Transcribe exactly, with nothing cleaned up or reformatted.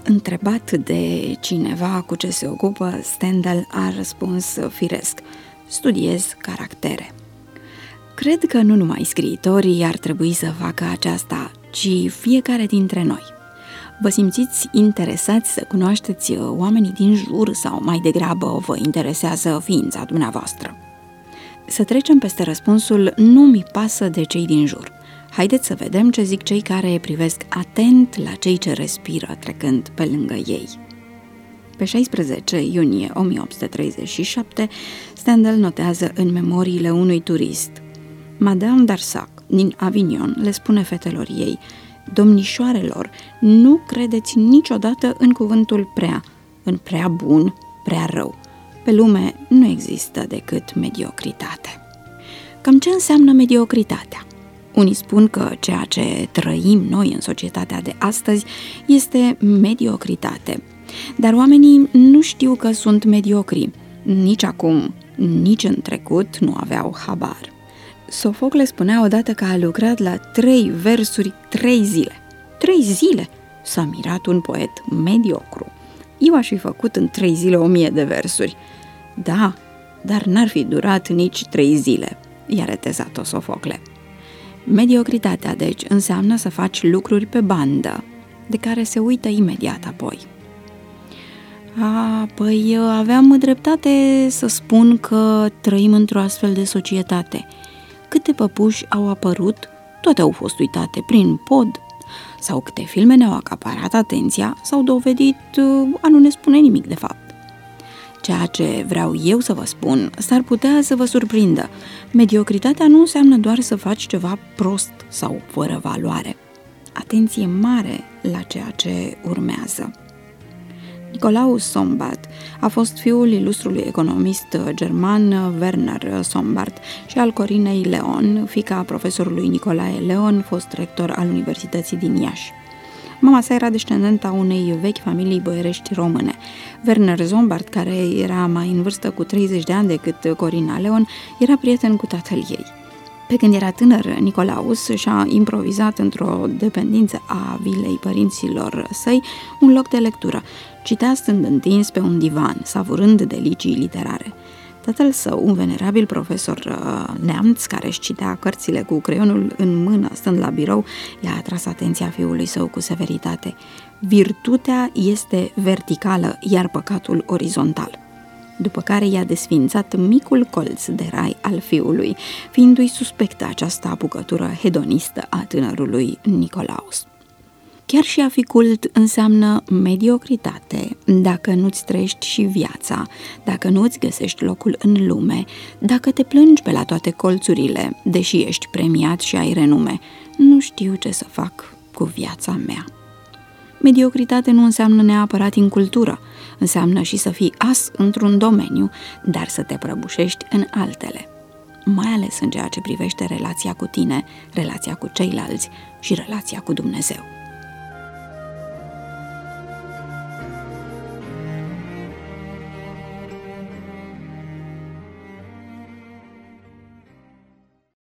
Întrebat de cineva cu ce se ocupă, Stendhal a răspuns firesc: studiez caractere. Cred că nu numai scriitorii ar trebui să facă aceasta, ci fiecare dintre noi. Vă simțiți interesați să cunoașteți oamenii din jur sau mai degrabă vă interesează ființa dumneavoastră? Să trecem peste răspunsul "nu mi pasă de cei din jur". Haideți să vedem ce zic cei care privesc atent la cei ce respiră trecând pe lângă ei. Pe șaisprezece iunie o mie opt sute treizeci și șapte, Stendhal notează în memoriile unui turist: Madame d'Arsac din Avignon le spune fetelor ei: domnișoarelor, nu credeți niciodată în cuvântul prea, în prea bun, prea rău. Pe lume nu există decât mediocritate. Cam ce înseamnă mediocritatea? Unii spun că ceea ce trăim noi în societatea de astăzi este mediocritate, dar oamenii nu știu că sunt mediocri. Nici acum, nici în trecut nu aveau habar. Sofocle spunea odată că a lucrat la trei versuri trei zile. Trei zile? S-a mirat un poet mediocru. Eu aș fi făcut în trei zile o mie de versuri. Da, dar n-ar fi durat nici trei zile, i-a retezat-o Sofocle. Mediocritatea, deci, înseamnă să faci lucruri pe bandă, de care se uită imediat apoi. A, păi aveam dreptate să spun că trăim într-o astfel de societate. Câte păpuși au apărut, toate au fost uitate prin pod, sau câte filme ne-au acaparat atenția, s-au dovedit a nu ne spune nimic de fapt. Ceea ce vreau eu să vă spun s-ar putea să vă surprindă. Mediocritatea nu înseamnă doar să faci ceva prost sau fără valoare. Atenție mare la ceea ce urmează. Nicolaus Sombart a fost fiul ilustrului economist german Werner Sombart și al Corinei Leon, fiica profesorului Nicolae Leon, fost rector al Universității din Iași. Mama sa era descendenta unei vechi familii boierești române. Werner Sombart, care era mai în vârstă cu treizeci de ani decât Corina Leon, era prieten cu tatăl ei. Pe când era tânăr, Nicolaus și-a improvizat într-o dependență a vilei părinților săi un loc de lectură. Citea stând întins pe un divan, savurând delicii literare. Tatăl său, un venerabil profesor neamț, care își citea cărțile cu creionul în mână, stând la birou, i-a atras atenția fiului său cu severitate. Virtutea este verticală, iar păcatul orizontal. După care i-a desfințat micul colț de rai al fiului, fiindu-i suspectă această apucătură hedonistă a tânărului Nicolaus. Chiar și a fi cult înseamnă mediocritate dacă nu-ți trăiești și viața, dacă nu îți găsești locul în lume, dacă te plângi pe la toate colțurile, deși ești premiat și ai renume. Nu știu ce să fac cu viața mea. Mediocritate nu înseamnă neapărat incultură, înseamnă și să fii as într-un domeniu, dar să te prăbușești în altele, mai ales în ceea ce privește relația cu tine, relația cu ceilalți și relația cu Dumnezeu.